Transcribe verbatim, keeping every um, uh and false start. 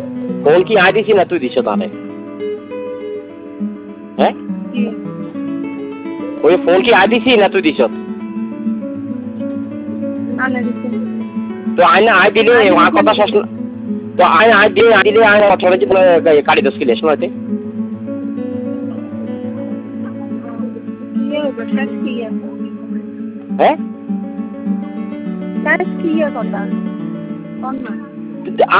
Phone কি I দিছি না তুই দিছ তাহলে? হ্যাঁ ওই ফোন কি আই দিছি না তুই দিছ? তো আইনা আই দিলে আমার কথা শোন। তো আইনা আই দিলে আই দিলে আইনা কথা বলে কাটি দশ কিলো শোনাতে। হ্যাঁ?